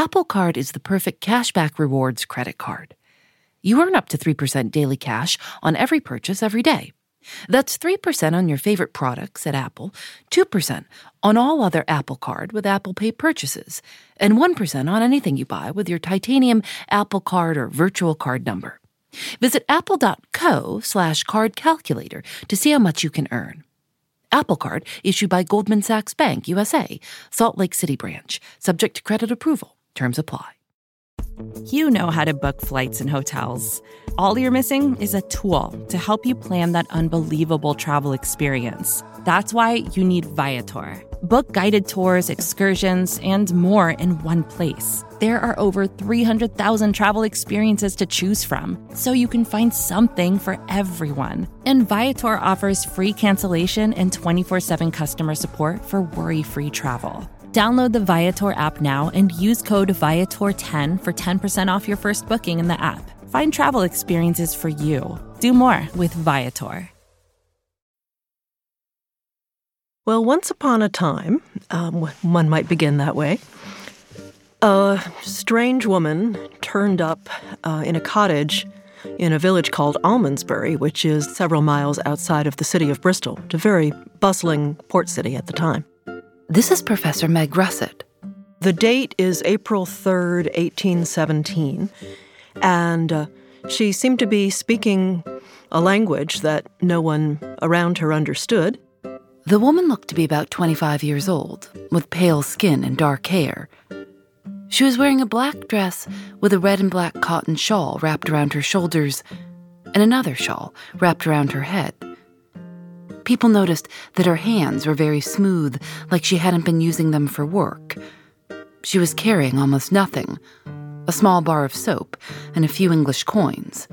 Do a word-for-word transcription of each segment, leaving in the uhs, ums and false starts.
Apple Card is the perfect cashback rewards credit card. You earn up to three percent daily cash on every purchase every day. That's three percent on your favorite products at Apple, two percent on all other Apple Card with Apple Pay purchases, and one percent on anything you buy with your titanium Apple Card or virtual card number. Visit apple.co slash card calculator to see how much you can earn. Apple Card issued by Goldman Sachs Bank, U S A, Salt Lake City branch, subject to credit approval. Terms apply. You know how to book flights and hotels. All you're missing is a tool to help you plan that unbelievable travel experience. That's why you need Viator. Book guided tours, excursions, and more in one place. There are over three hundred thousand travel experiences to choose from, so you can find something for everyone. And Viator offers free cancellation and twenty-four seven customer support for worry-free travel. Download the Viator app now and use code Viator ten for ten percent off your first booking in the app. Find travel experiences for you. Do more with Viator. Well, once upon a time, um, one might begin that way, a strange woman turned up uh, in a cottage in a village called Almondsbury, which is several miles outside of the city of Bristol. It's a very bustling port city at the time. This is Professor Meg Russet. The date is April third, eighteen seventeen, and uh, she seemed to be speaking a language that no one around her understood. The woman looked to be about twenty-five years old, with pale skin and dark hair. She was wearing a black dress with a red and black cotton shawl wrapped around her shoulders and another shawl wrapped around her head. People noticed that her hands were very smooth, like she hadn't been using them for work. She was carrying almost nothing, a small bar of soap and a few English coins.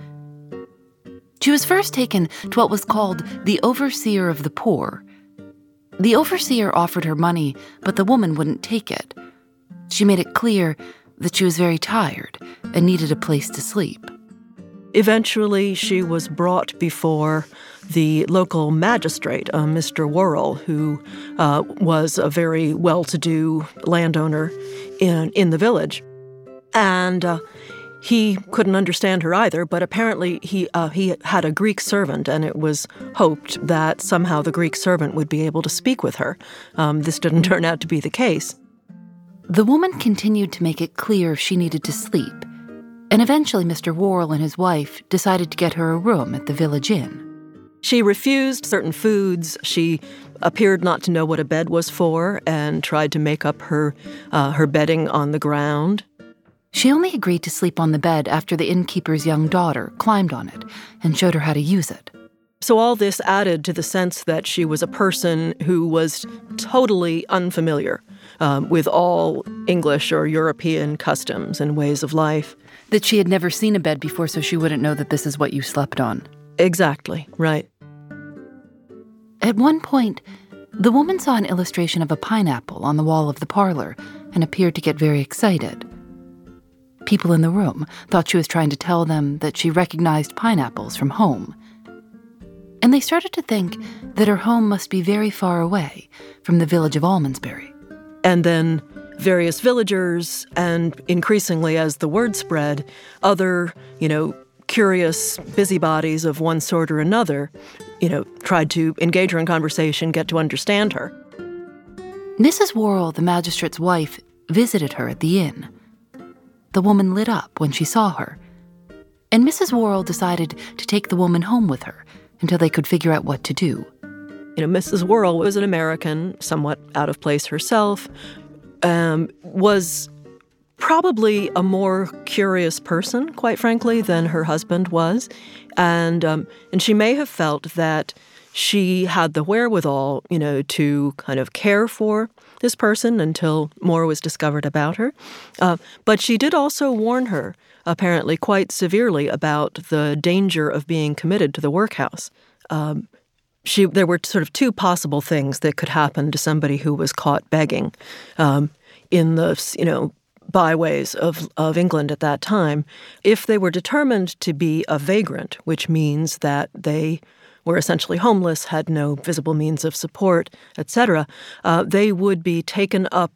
She was first taken to what was called the Overseer of the Poor. The overseer offered her money, but the woman wouldn't take it. She made it clear that she was very tired and needed a place to sleep. Eventually, she was brought before the local magistrate, uh, Mister Worrell, who uh, was a very well-to-do landowner in, in the village. And uh, he couldn't understand her either, but apparently he uh, he had a Greek servant, and it was hoped that somehow the Greek servant would be able to speak with her. Um, this didn't turn out to be the case. The woman continued to make it clear she needed to sleep, and eventually Mister Worrell and his wife decided to get her a room at the village inn. She refused certain foods. She appeared not to know what a bed was for and tried to make up her uh, her bedding on the ground. She only agreed to sleep on the bed after the innkeeper's young daughter climbed on it and showed her how to use it. So all this added to the sense that she was a person who was totally unfamiliar um, with all English or European customs and ways of life. That she had never seen a bed before, so she wouldn't know that this is what you slept on. Exactly, right. At one point, the woman saw an illustration of a pineapple on the wall of the parlor and appeared to get very excited. People in the room thought she was trying to tell them that she recognized pineapples from home. And they started to think that her home must be very far away from the village of Almondsbury. And then various villagers, and increasingly as the word spread, other, you know, curious busybodies of one sort or another, you know, tried to engage her in conversation, get to understand her. Missus Worrell, the magistrate's wife, visited her at the inn. The woman lit up when she saw her, and Missus Worrell decided to take the woman home with her until they could figure out what to do. You know, Missus Worrell was an American, somewhat out of place herself, um, was probably a more curious person, quite frankly, than her husband was. And um, and she may have felt that she had the wherewithal, you know, to kind of care for this person until more was discovered about her. Uh, but she did also warn her, apparently quite severely, about the danger of being committed to the workhouse. Um, she, there were sort of two possible things that could happen to somebody who was caught begging um, in the, you know, byways of, of England at that time. If they were determined to be a vagrant, which means that they were essentially homeless, had no visible means of support, et cetera, uh, they would be taken up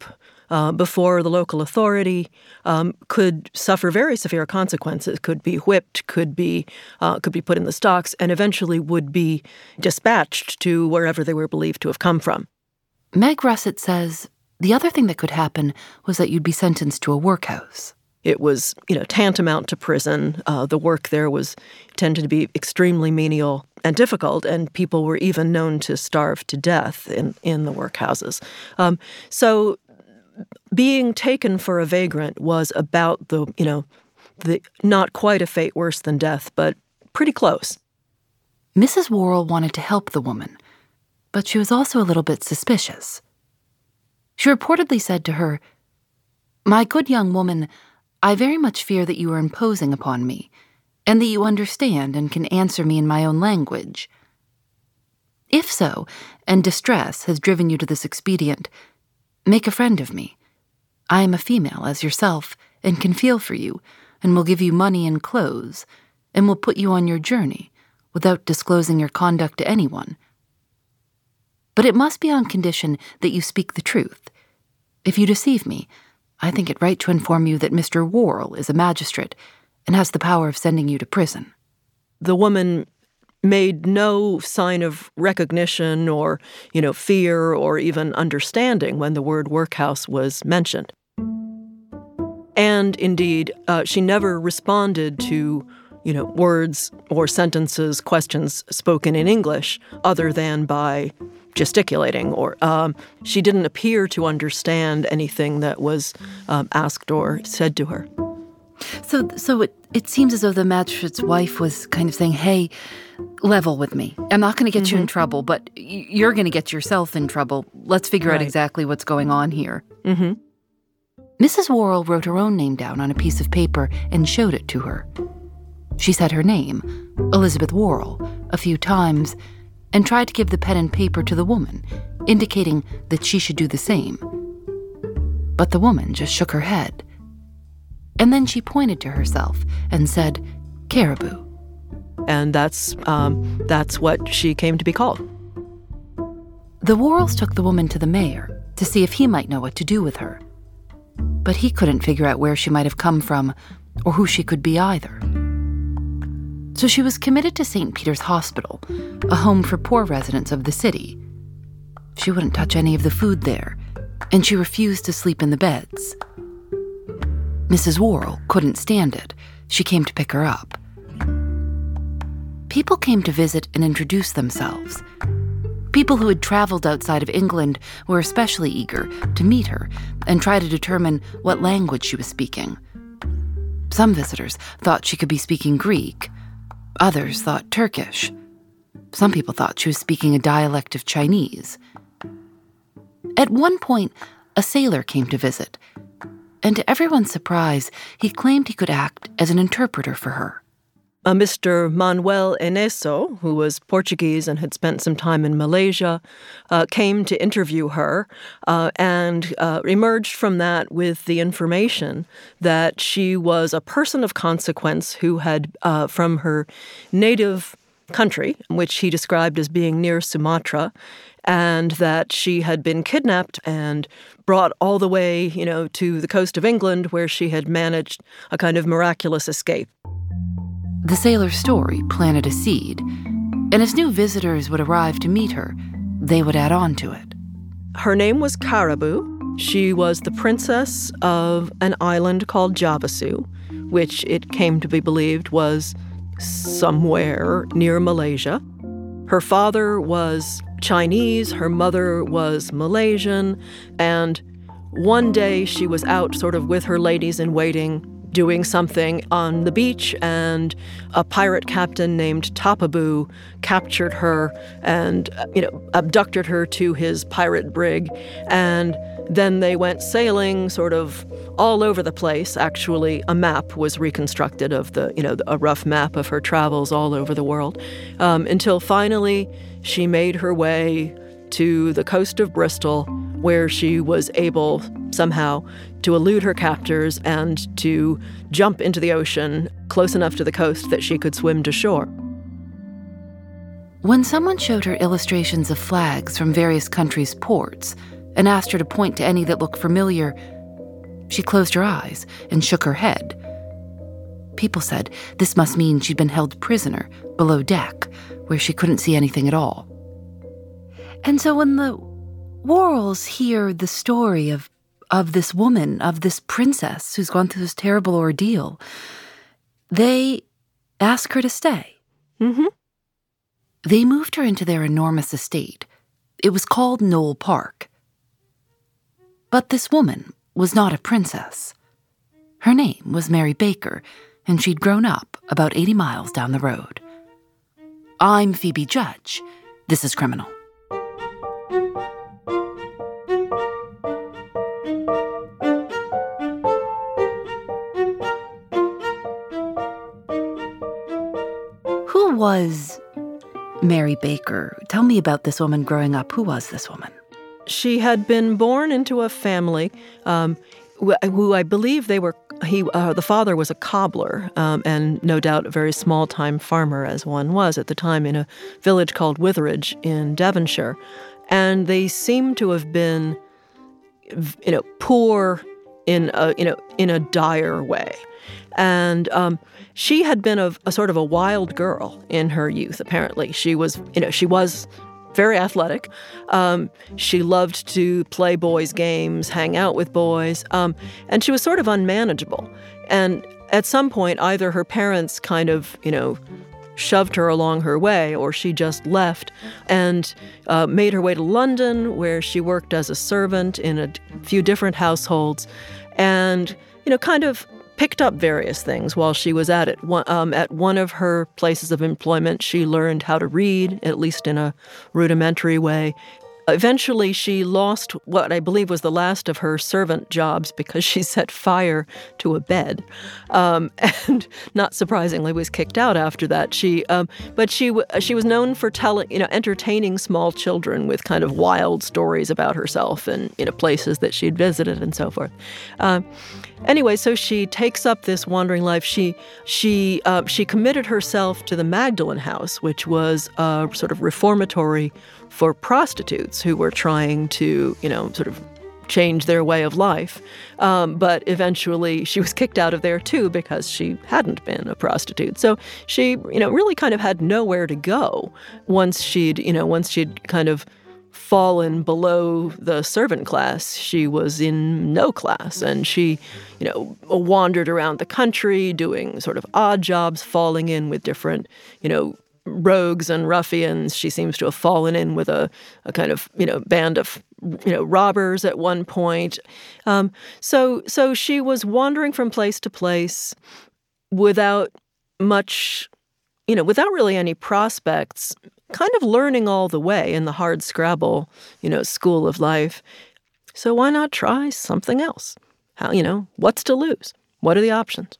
uh, before the local authority um, could suffer very severe consequences, could be whipped, could be uh, could be put in the stocks, and eventually would be dispatched to wherever they were believed to have come from. Meg Russet says the other thing that could happen was that you'd be sentenced to a workhouse. It was, you know, tantamount to prison. Uh, the work there was tended to be extremely menial and difficult, and people were even known to starve to death in, in the workhouses. Um, so being taken for a vagrant was about the, you know, the not quite a fate worse than death, but pretty close. Missus Worrell wanted to help the woman, but she was also a little bit suspicious. She reportedly said to her, "My good young woman, I very much fear that you are imposing upon me, and that you understand and can answer me in my own language. If so, and distress has driven you to this expedient, make a friend of me. I am a female as yourself, and can feel for you, and will give you money and clothes, and will put you on your journey, without disclosing your conduct to anyone. But it must be on condition that you speak the truth. If you deceive me, I think it right to inform you that Mister Worrell is a magistrate and has the power of sending you to prison." The woman made no sign of recognition or, you know, fear or even understanding when the word workhouse was mentioned. And indeed, uh, she never responded to, you know, words or sentences, questions spoken in English other than by gesticulating, or um, she didn't appear to understand anything that was um, asked or said to her. So so it, it seems as though the magistrate's wife was kind of saying, hey, level with me. I'm not going to get mm-hmm. you in trouble, but you're going to get yourself in trouble. Let's figure right. out exactly what's going on here. Mm-hmm. Missus Worrell wrote her own name down on a piece of paper and showed it to her. She said her name, Elizabeth Worrell, a few times, and tried to give the pen and paper to the woman, indicating that she should do the same. But the woman just shook her head. And then she pointed to herself and said, "Caribou." And that's um, that's what she came to be called. The Worrells took the woman to the mayor to see if he might know what to do with her. But he couldn't figure out where she might have come from or who she could be either. So she was committed to Saint Peter's Hospital, a home for poor residents of the city. She wouldn't touch any of the food there, and she refused to sleep in the beds. Missus Worrell couldn't stand it. She came to pick her up. People came to visit and introduce themselves. People who had traveled outside of England were especially eager to meet her and try to determine what language she was speaking. Some visitors thought she could be speaking Greek. Others thought Turkish. Some people thought she was speaking a dialect of Chinese. At one point, a sailor came to visit, and to everyone's surprise, he claimed he could act as an interpreter for her. Uh, Mister Manuel Eneso, who was Portuguese and had spent some time in Malaysia, uh, came to interview her uh, and uh, emerged from that with the information that she was a person of consequence who had, uh, from her native country, which he described as being near Sumatra, and that she had been kidnapped and brought all the way, you know, to the coast of England, where she had managed a kind of miraculous escape. The sailor's story planted a seed, and as new visitors would arrive to meet her, they would add on to it. Her name was Caribou. She was the princess of an island called Javasu, which it came to be believed was somewhere near Malaysia. Her father was Chinese, her mother was Malaysian, and one day she was out sort of with her ladies-in-waiting doing something on the beach, and a pirate captain named Tapaboo captured her and, you know, abducted her to his pirate brig, and then they went sailing sort of all over the place. Actually, a map was reconstructed of the, you know, a rough map of her travels all over the world, um, until finally she made her way to the coast of Bristol, where she was able somehow to elude her captors and to jump into the ocean close enough to the coast that she could swim to shore. When someone showed her illustrations of flags from various countries' ports, and asked her to point to any that looked familiar, she closed her eyes and shook her head. People said this must mean she'd been held prisoner below deck, where she couldn't see anything at all. And so when the Worrells hear the story of, of this woman, of this princess who's gone through this terrible ordeal, they ask her to stay. Mm-hmm. They moved her into their enormous estate. It was called Knoll Park. But this woman was not a princess. Her name was Mary Baker, and she'd grown up about eighty miles down the road. I'm Phoebe Judge. This is Criminal. Who was Mary Baker? Tell me about this woman growing up. Who was this woman? She had been born into a family um, who I believe they were, he, uh, the father was a cobbler, um, and no doubt a very small-time farmer, as one was at the time, in a village called Witheridge in Devonshire. And they seem to have been, you know, poor in a, you know, in a dire way. And um, she had been a, a sort of a wild girl in her youth, apparently. She was, you know, she was very athletic. Um, she loved to play boys' games, hang out with boys, um, and she was sort of unmanageable. And at some point, either her parents kind of, you know, shoved her along her way, or she just left and uh, made her way to London, where she worked as a servant in a few different households, and, you know, kind of picked up various things while she was at it. One, um, at one of her places of employment, she learned how to read, at least in a rudimentary way. Eventually, she lost what I believe was the last of her servant jobs because she set fire to a bed, um, and not surprisingly was kicked out after that. She, um, but she she was known for telling, you know, entertaining small children with kind of wild stories about herself and, you know, places that she'd visited and so forth. Um, Anyway, so she takes up this wandering life. She she uh, she committed herself to the Magdalen House, which was a sort of reformatory for prostitutes who were trying to, you know, sort of change their way of life. Um, but eventually she was kicked out of there too because she hadn't been a prostitute. So she, you know, really kind of had nowhere to go once she'd, you know, once she'd kind of fallen below the servant class. She was in no class, and she, you know, wandered around the country doing sort of odd jobs, falling in with different, you know, rogues and ruffians. She seems to have fallen in with a, a kind of, you know, band of, you know, robbers at one point. Um, so, so she was wandering from place to place without much, you know, without really any prospects, kind of learning all the way in the hard scrabble, you know, school of life. So why not try something else? How, you know, what's to lose? What are the options?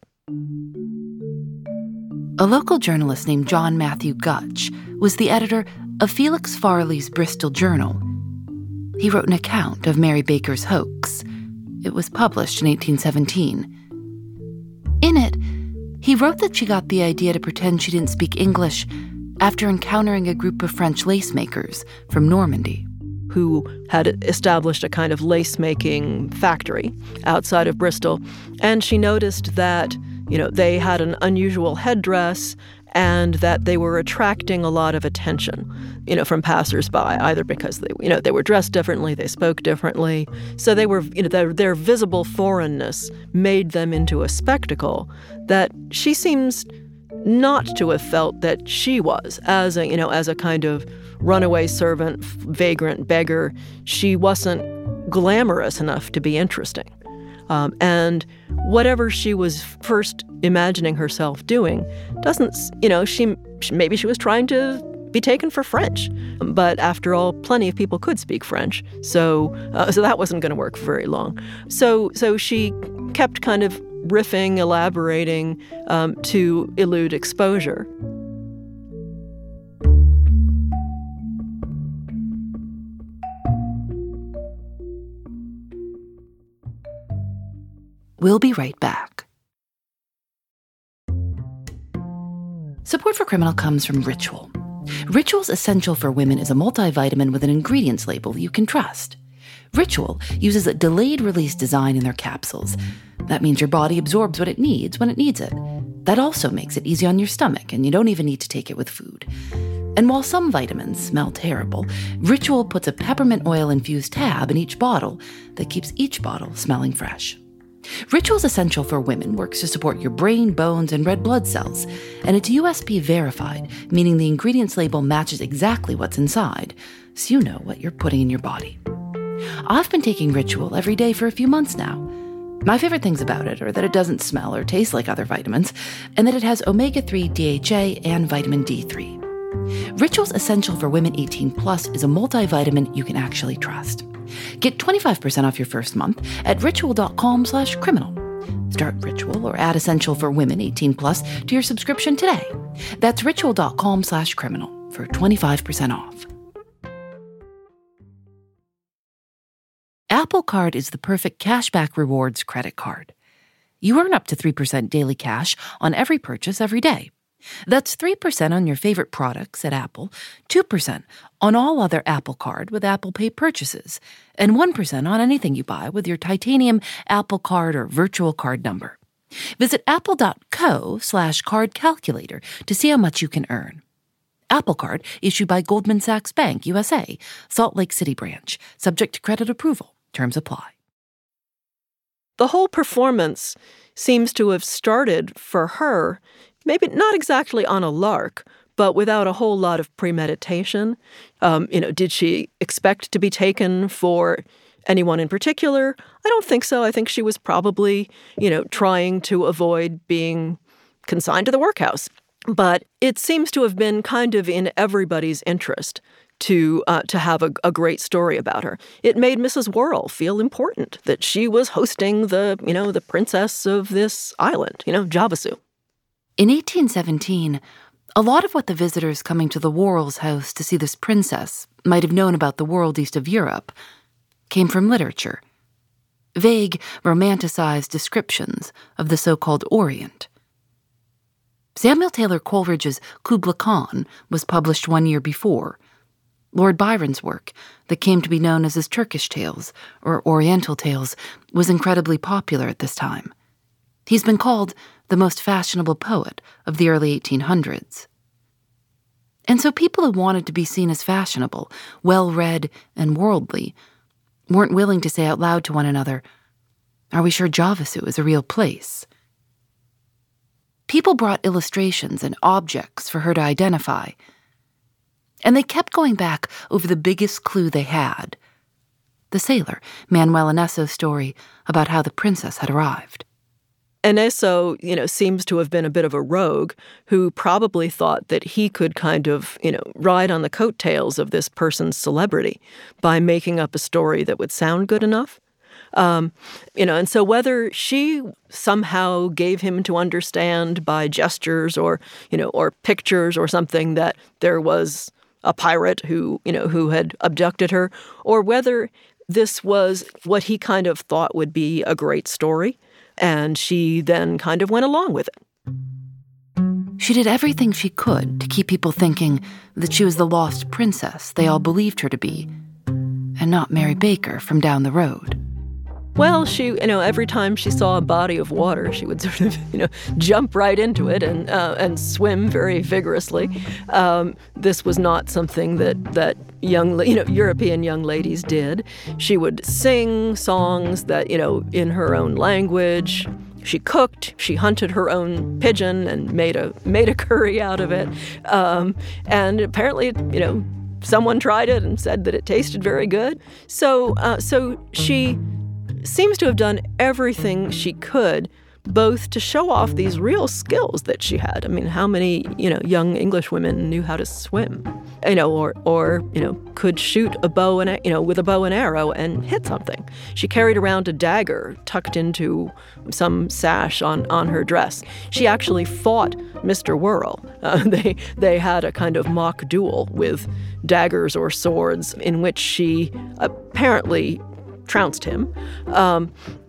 A local journalist named John Matthew Gutch was the editor of Felix Farley's Bristol Journal. He wrote an account of Mary Baker's hoax. It was published in eighteen seventeen. In it, he wrote that she got the idea to pretend she didn't speak English after encountering a group of French lace makers from Normandy, who had established a kind of lace-making factory outside of Bristol. And she noticed that, you know, they had an unusual headdress and that they were attracting a lot of attention, you know, from passersby, either because they, you know, they were dressed differently, they spoke differently. So they were, you know, their, their visible foreignness made them into a spectacle that she seems not to have felt that she was, as a, you know, as a kind of runaway servant, vagrant beggar. She wasn't glamorous enough to be interesting. Um, and whatever she was first imagining herself doing doesn't, you know, she, she maybe she was trying to be taken for French. But after all, plenty of people could speak French. So uh, so that wasn't going to work for very long. So so she kept kind of riffing, elaborating um, to elude exposure. We'll be right back. Support for Criminal comes from Ritual. Ritual's Essential for Women is a multivitamin with an ingredients label you can trust. Ritual uses a delayed-release design in their capsules. That means your body absorbs what it needs when it needs it. That also makes it easy on your stomach, and you don't even need to take it with food. And while some vitamins smell terrible, Ritual puts a peppermint oil-infused tab in each bottle that keeps each bottle smelling fresh. Ritual's Essential for Women works to support your brain, bones, and red blood cells, and it's U S P verified, meaning the ingredients label matches exactly what's inside, so you know what you're putting in your body. I've been taking Ritual every day for a few months now. My favorite things about it are that it doesn't smell or taste like other vitamins, and that it has omega three D H A and vitamin D three. Ritual's Essential for Women eighteen plus is a multivitamin you can actually trust. Get twenty-five percent off your first month at ritual.com slash criminal. Start Ritual or add Essential for Women eighteen plus to your subscription today. That's ritual.com slash criminal for twenty-five percent off. Apple Card is the perfect cashback rewards credit card. You earn up to three percent daily cash on every purchase every day. That's three percent on your favorite products at Apple, two percent on all other Apple Card with Apple Pay purchases, and one percent on anything you buy with your titanium Apple Card or virtual card number. Visit apple.co slash card calculator to see how much you can earn. Apple Card issued by Goldman Sachs Bank, U S A, Salt Lake City branch, subject to credit approval. Terms apply. The whole performance seems to have started for her, maybe not exactly on a lark, but without a whole lot of premeditation. Um, you know, did she expect to be taken for anyone in particular? I don't think so. I think she was probably, you know, trying to avoid being consigned to the workhouse. But it seems to have been kind of in everybody's interest to uh, to have a, a great story about her. It made Missus Worrell feel important that she was hosting the, you know, the princess of this island, you know, Javasu. In eighteen seventeen, a lot of what the visitors coming to the Worrells' house to see this princess might have known about the world east of Europe came from literature. Vague, romanticized descriptions of the so-called Orient. Samuel Taylor Coleridge's Kubla Khan was published one year before. Lord Byron's work, that came to be known as his Turkish Tales, or Oriental Tales, was incredibly popular at this time. He's been called the most fashionable poet of the early eighteen hundreds. And so people who wanted to be seen as fashionable, well-read, and worldly weren't willing to say out loud to one another, "Are we sure Javasu is a real place?" People brought illustrations and objects for her to identify, and they kept going back over the biggest clue they had, the sailor Manuel Enesso's story about how the princess had arrived. Enesso, you know, seems to have been a bit of a rogue who probably thought that he could kind of, you know, ride on the coattails of this person's celebrity by making up a story that would sound good enough. Um, you know, and so whether she somehow gave him to understand by gestures or, you know, or pictures or something that there was a pirate who, you know, who had abducted her, or whether this was what he kind of thought would be a great story, and she then kind of went along with it. She did everything she could to keep people thinking that she was the lost princess they all believed her to be, and not Mary Baker from down the road. Well, she, you know, every time she saw a body of water, she would sort of, you know, jump right into it and uh, and swim very vigorously. Um, this was not something that that young, you know, European young ladies did. She would sing songs that, you know, in her own language. She cooked. She hunted her own pigeon and made a made a curry out of it. Um, and apparently, you know, someone tried it and said that it tasted very good. So, uh, so she seems to have done everything she could, both to show off these real skills that she had. I mean, how many, you know, young English women knew how to swim, you know, or, or, you know, could shoot a bow and, you know, with a bow and arrow and hit something. She carried around a dagger tucked into some sash on, on her dress. She actually fought Mister Worrell. Uh, they, they had a kind of mock duel with daggers or swords in which she apparently trounced him. Um,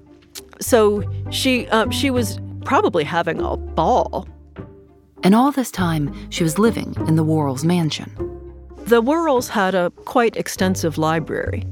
so she uh, she was probably having a ball. And all this time, she was living in the Worrells' mansion. The Worrells had a quite extensive library,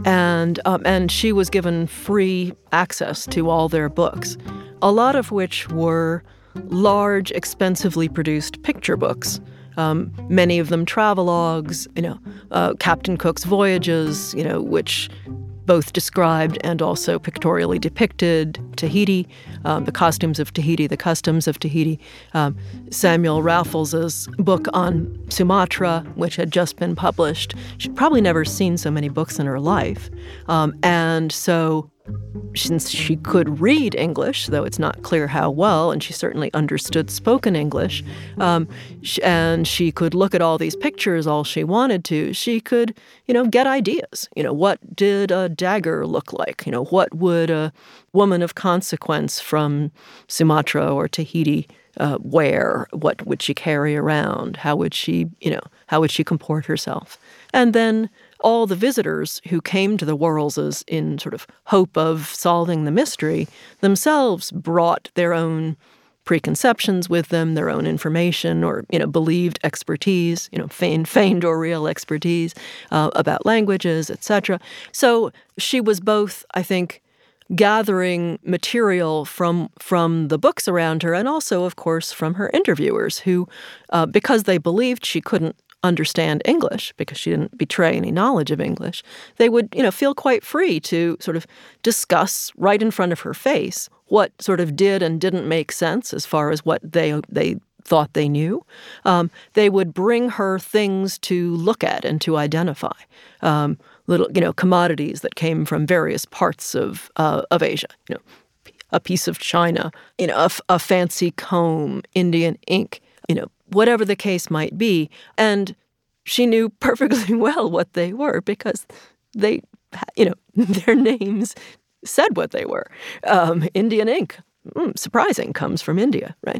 And, um, and she was given free access to all their books, a lot of which were large, expensively produced picture books. Um, many of them travelogues, you know, uh, Captain Cook's voyages, you know, which both described and also pictorially depicted Tahiti, um, the costumes of Tahiti, the customs of Tahiti. Um, Samuel Raffles's book on Sumatra, which had just been published. She'd probably never seen so many books in her life. Um, and so since she could read English, though it's not clear how well, and she certainly understood spoken English, um, sh- and she could look at all these pictures all she wanted to, she could, you know, get ideas. You know, what did a dagger look like? You know, what would a woman of consequence from Sumatra or Tahiti uh, wear? What would she carry around? How would she, you know, how would she comport herself? And then all the visitors who came to the Worrellses in sort of hope of solving the mystery themselves brought their own preconceptions with them, their own information or, you know, believed expertise, you know, feigned, feigned or real expertise uh, about languages, et cetera. So she was both, I think, gathering material from from the books around her and also, of course, from her interviewers who, uh, because they believed she couldn't understand English because she didn't betray any knowledge of English, they would, you know, feel quite free to sort of discuss right in front of her face what sort of did and didn't make sense as far as what they they thought they knew. Um, they would bring her things to look at and to identify, um, little, you know, commodities that came from various parts of uh, of Asia, you know, a piece of china, you know, a, a fancy comb, Indian ink, you know, whatever the case might be. And she knew perfectly well what they were because they, you know, their names said what they were. Um, Indian ink, mm, surprising, comes from India, right?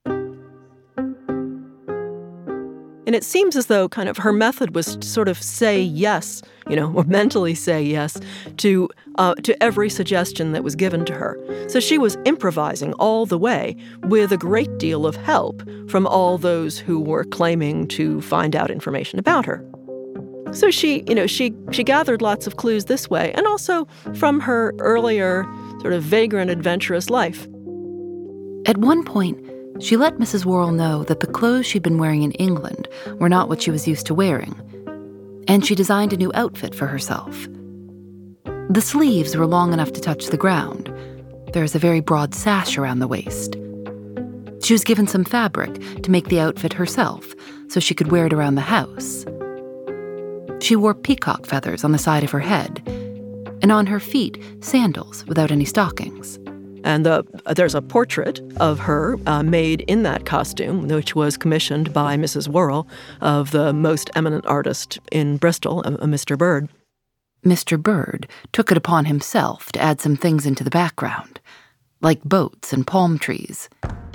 And it seems as though kind of her method was to sort of say yes, you know, or mentally say yes to uh, to every suggestion that was given to her. So she was improvising all the way with a great deal of help from all those who were claiming to find out information about her. So she, you know, she she gathered lots of clues this way, and also from her earlier sort of vagrant, adventurous life. At one point, she let Missus Worrell know that the clothes she'd been wearing in England were not what she was used to wearing, and she designed a new outfit for herself. The sleeves were long enough to touch the ground. There is a very broad sash around the waist. She was given some fabric to make the outfit herself so she could wear it around the house. She wore peacock feathers on the side of her head, and on her feet, sandals without any stockings. And the, uh, there's a portrait of her uh, made in that costume, which was commissioned by Missus Worrell, of the most eminent artist in Bristol, uh, Mister Bird. Mister Bird took it upon himself to add some things into the background, like boats and palm trees.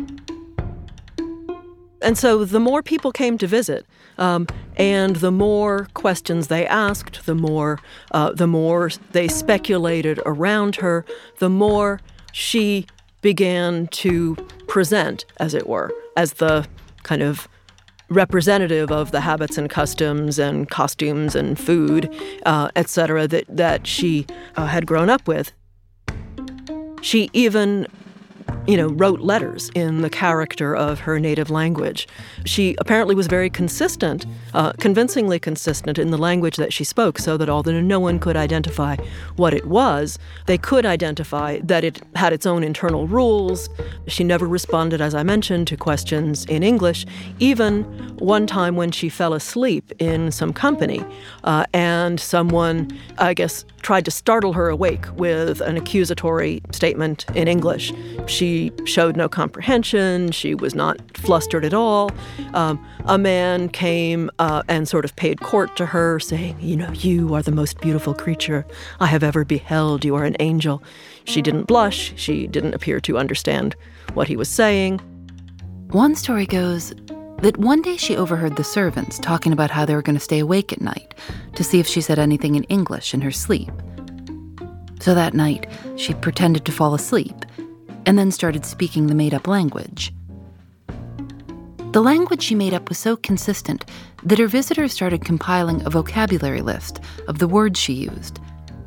And so the more people came to visit, um, and the more questions they asked, the more uh, the more they speculated around her, the more she began to present, as it were, as the kind of representative of the habits and customs and costumes and food, uh, et cetera, that, that she uh, had grown up with. She even, you know, wrote letters in the character of her native language. She apparently was very consistent, uh, convincingly consistent in the language that she spoke, so that although no one could identify what it was, they could identify that it had its own internal rules. She never responded, as I mentioned, to questions in English, even one time when she fell asleep in some company, uh, and someone, I guess, tried to startle her awake with an accusatory statement in English. She showed no comprehension. She was not flustered at all. Um, a man came uh, and sort of paid court to her, saying, you know, you are the most beautiful creature I have ever beheld. You are an angel. She didn't blush. She didn't appear to understand what he was saying. One story goes that one day she overheard the servants talking about how they were going to stay awake at night to see if she said anything in English in her sleep. So that night, she pretended to fall asleep and then started speaking the made-up language. The language she made up was so consistent that her visitors started compiling a vocabulary list of the words she used,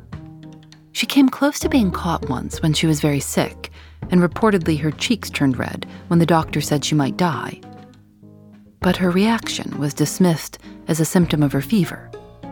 She came close to being caught once when she was very sick, and reportedly her cheeks turned red when the doctor said she might die. But her reaction was dismissed as a symptom of her fever.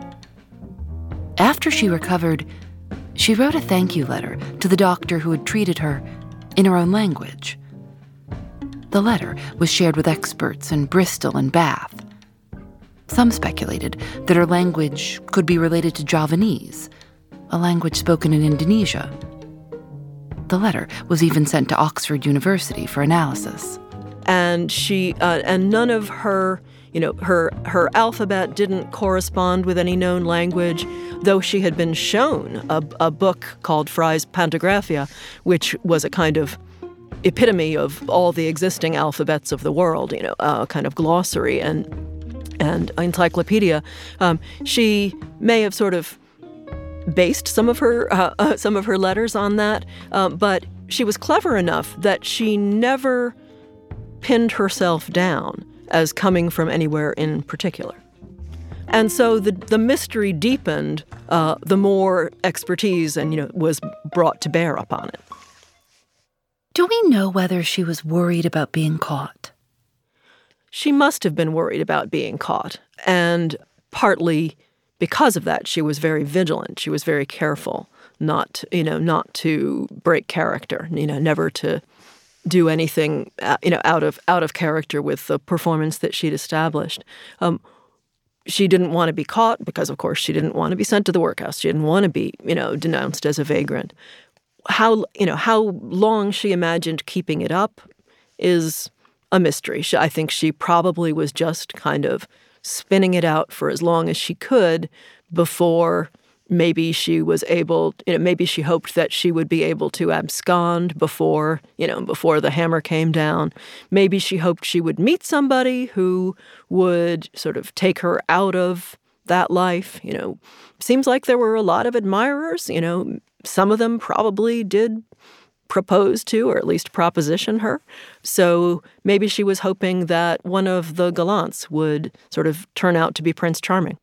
After she recovered, she wrote a thank you letter to the doctor who had treated her in her own language. The letter was shared with experts in Bristol and Bath. Some speculated that her language could be related to Javanese, a language spoken in Indonesia. The letter was even sent to Oxford University for analysis. And she, uh, and none of her, you know, her her alphabet didn't correspond with any known language, though she had been shown a, a book called Fry's Pantographia, which was a kind of epitome of all the existing alphabets of the world, you know, a kind of glossary and and encyclopedia. Um, she may have sort of based some of her uh, uh, some of her letters on that, um, but she was clever enough that she never pinned herself down as coming from anywhere in particular. And so the the mystery deepened uh, the more expertise and you know was brought to bear upon it. Do we know whether she was worried about being caught? She must have been worried about being caught, and partly because of that, she was very vigilant. She was very careful not, you know, not to break character, you know, never to do anything, uh, you know, out of out of character with the performance that she'd established. Um, she didn't want to be caught because, of course, she didn't want to be sent to the workhouse. She didn't want to be, you know, denounced as a vagrant. How, you know, how long she imagined keeping it up is a mystery. She, I think she probably was just kind of spinning it out for as long as she could before maybe she was able, you know, maybe she hoped that she would be able to abscond before, you know, before the hammer came down. Maybe she hoped she would meet somebody who would sort of take her out of that life. You know, seems like there were a lot of admirers, you know, some of them probably did propose to, or at least proposition her. So maybe she was hoping that one of the gallants would sort of turn out to be Prince Charming.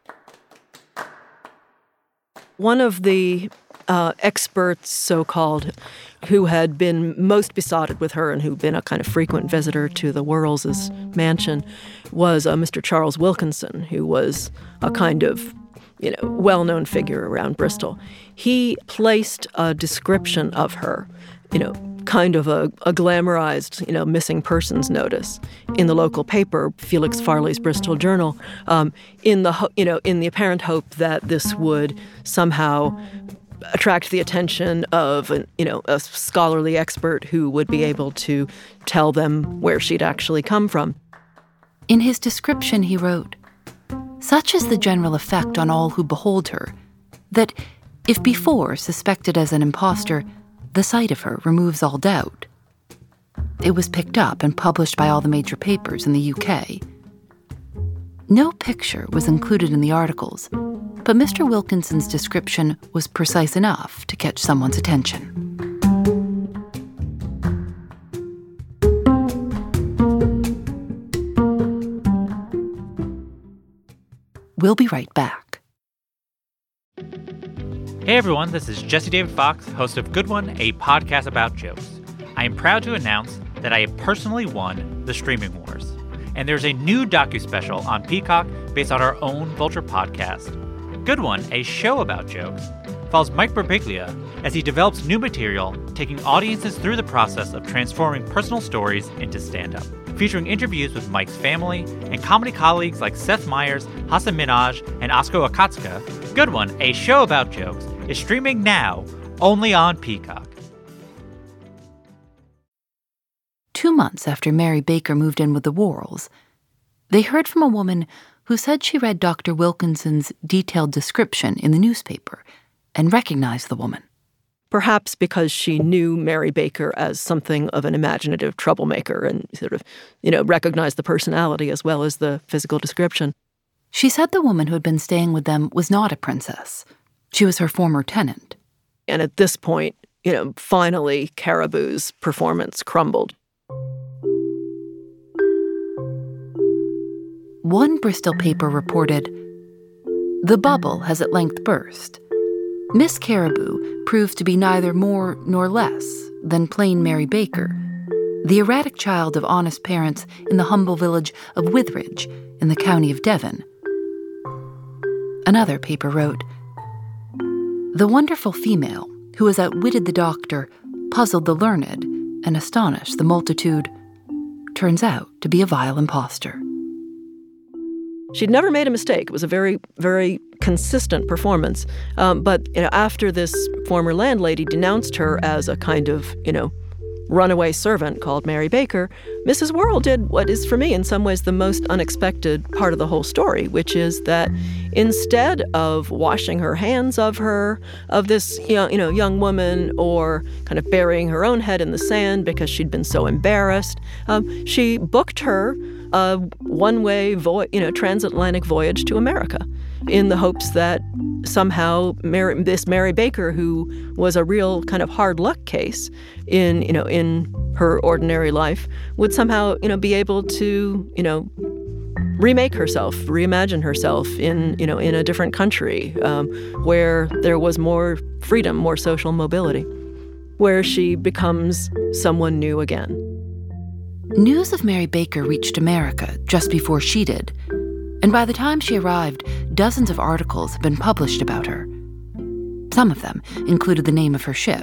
One of the uh, experts, so-called, who had been most besotted with her and who'd been a kind of frequent visitor to the Worrells' mansion was uh, Mister Charles Wilkinson, who was a kind of you know, well-known figure around Bristol. He placed a description of her, you know, kind of a, a glamorized, you know, missing persons notice in the local paper, Felix Farley's Bristol Journal, um, in the, ho- you know, in the apparent hope that this would somehow attract the attention of, an, you know, a scholarly expert who would be able to tell them where she'd actually come from. In his description, he wrote, "Such is the general effect on all who behold her, that, if before suspected as an impostor, the sight of her removes all doubt." It was picked up and published by all the major papers in the U K. No picture was included in the articles, but Mister Wilkinson's description was precise enough to catch someone's attention. We'll be right back. Hey everyone, this is Jesse David Fox, host of Good One, a podcast about jokes. I am proud to announce that I have personally won the Streaming Wars. And there's a new docu-special on Peacock based on our own Vulture podcast. Good One, a show about jokes, follows Mike Birbiglia as he develops new material, taking audiences through the process of transforming personal stories into stand-up. Featuring interviews with Mike's family and comedy colleagues like Seth Meyers, Hasan Minhaj, and Asko Akatsuka, Good One, a show about jokes, is streaming now only on Peacock. Two months after Mary Baker moved in with the Worrells, they heard from a woman who said she read Doctor Wilkinson's detailed description in the newspaper and recognized the woman. Perhaps because she knew Mary Baker as something of an imaginative troublemaker and sort of, you know, recognized the personality as well as the physical description. She said the woman who had been staying with them was not a princess. She was her former tenant. And at this point, you know, finally, Caribou's performance crumbled. One Bristol paper reported, "The bubble has at length burst. Miss Caribou proved to be neither more nor less than plain Mary Baker, the erratic child of honest parents in the humble village of Withridge in the county of Devon. Another paper wrote, "The wonderful female who has outwitted the doctor, puzzled the learned, and astonished the multitude, turns out to be a vile impostor." She'd never made a mistake. It was a very, very consistent performance. Um, but you know, after this former landlady denounced her as a kind of, you know, runaway servant called Mary Baker, Missus Worrell did what is, for me, in some ways the most unexpected part of the whole story, which is that instead of washing her hands of her, of this young, you know, young woman, or kind of burying her own head in the sand because she'd been so embarrassed, um, she booked her a one-way, vo- you know, transatlantic voyage to America in the hopes that somehow Mary, this Mary Baker, who was a real kind of hard luck case in, you know, in her ordinary life, would somehow, you know, be able to, you know, remake herself, reimagine herself in, you know, in a different country um, where there was more freedom, more social mobility, where she becomes someone new again. News of Mary Baker reached America just before she did, and by the time she arrived, dozens of articles had been published about her. Some of them included the name of her ship.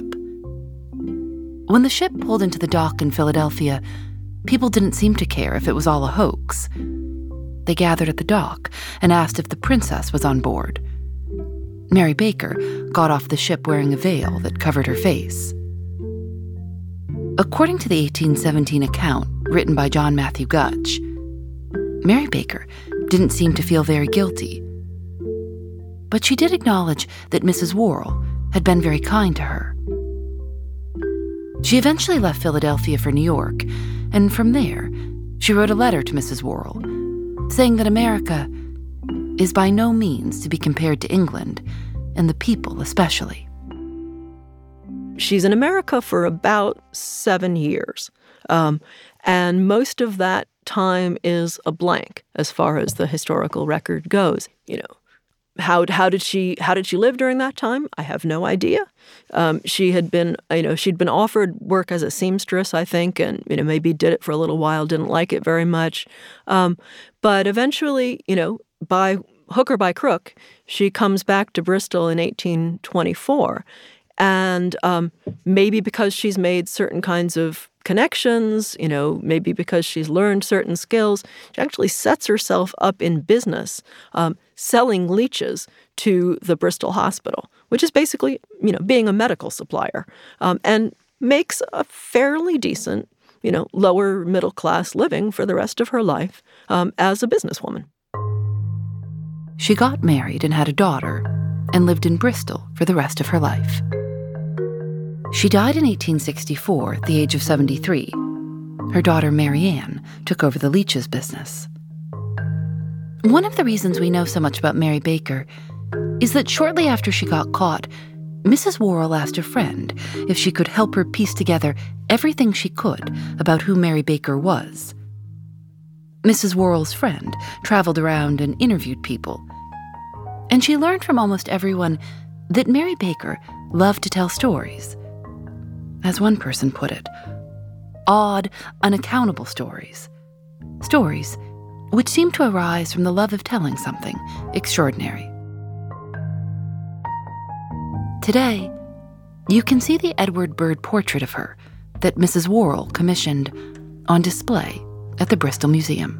When the ship pulled into the dock in Philadelphia, people didn't seem to care if it was all a hoax. They gathered at the dock and asked if the princess was on board. Mary Baker got off the ship wearing a veil that covered her face. According to the eighteen seventeen account written by John Matthew Gutch, Mary Baker didn't seem to feel very guilty. But she did acknowledge that Missus Worrell had been very kind to her. She eventually left Philadelphia for New York, and from there, she wrote a letter to Missus Worrell, saying that America is by no means to be compared to England, and the people especially. She's in America for about seven years, um, and most of that time is a blank as far as the historical record goes. You know, how how did she how did she live during that time? I have no idea. Um, she had been, you know, she'd been offered work as a seamstress, I think, and you know maybe did it for a little while, didn't like it very much, um, but eventually, you know, by hook or by crook, she comes back to Bristol in eighteen twenty-four. And um, maybe because she's made certain kinds of connections, you know, maybe because she's learned certain skills, she actually sets herself up in business, um, selling leeches to the Bristol Hospital, which is basically, you know, being a medical supplier, um, and makes a fairly decent, you know, lower middle class living for the rest of her life um, as a businesswoman. She got married and had a daughter and lived in Bristol for the rest of her life. She died in eighteen sixty-four at the age of seventy-three. Her daughter, Mary Ann, took over the leeches business. One of the reasons we know so much about Mary Baker is that shortly after she got caught, Missus Worrell asked a friend if she could help her piece together everything she could about who Mary Baker was. Missus Worrell's friend traveled around and interviewed people, and she learned from almost everyone that Mary Baker loved to tell stories. As one person put it, odd, unaccountable stories. Stories which seem to arise from the love of telling something extraordinary. Today, you can see the Edward Bird portrait of her that Missus Worrell commissioned on display at the Bristol Museum.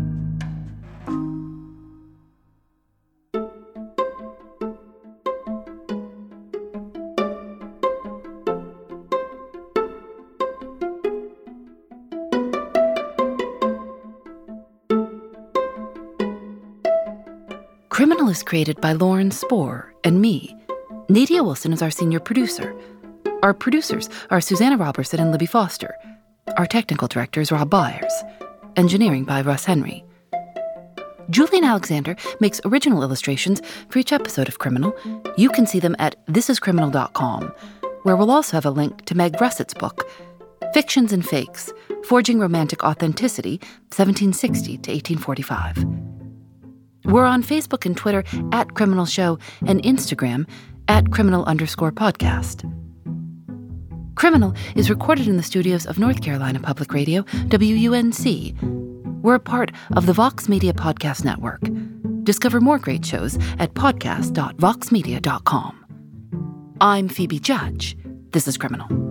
Criminal is created by Lauren Spohr and me. Nadia Wilson is our senior producer. Our producers are Susanna Robertson and Libby Foster. Our technical director is Rob Byers. Engineering by Russ Henry. Julian Alexander makes original illustrations for each episode of Criminal. You can see them at this is criminal dot com, where we'll also have a link to Meg Russett's book, Fictions and Fakes, Forging Romantic Authenticity, seventeen sixty to eighteen forty-five. We're on Facebook and Twitter at Criminal Show and Instagram at criminal underscore podcast. Criminal is recorded in the studios of North Carolina Public Radio, W U N C. We're a part of the Vox Media Podcast Network. Discover more great shows at podcast dot vox media dot com. I'm Phoebe Judge. This is Criminal.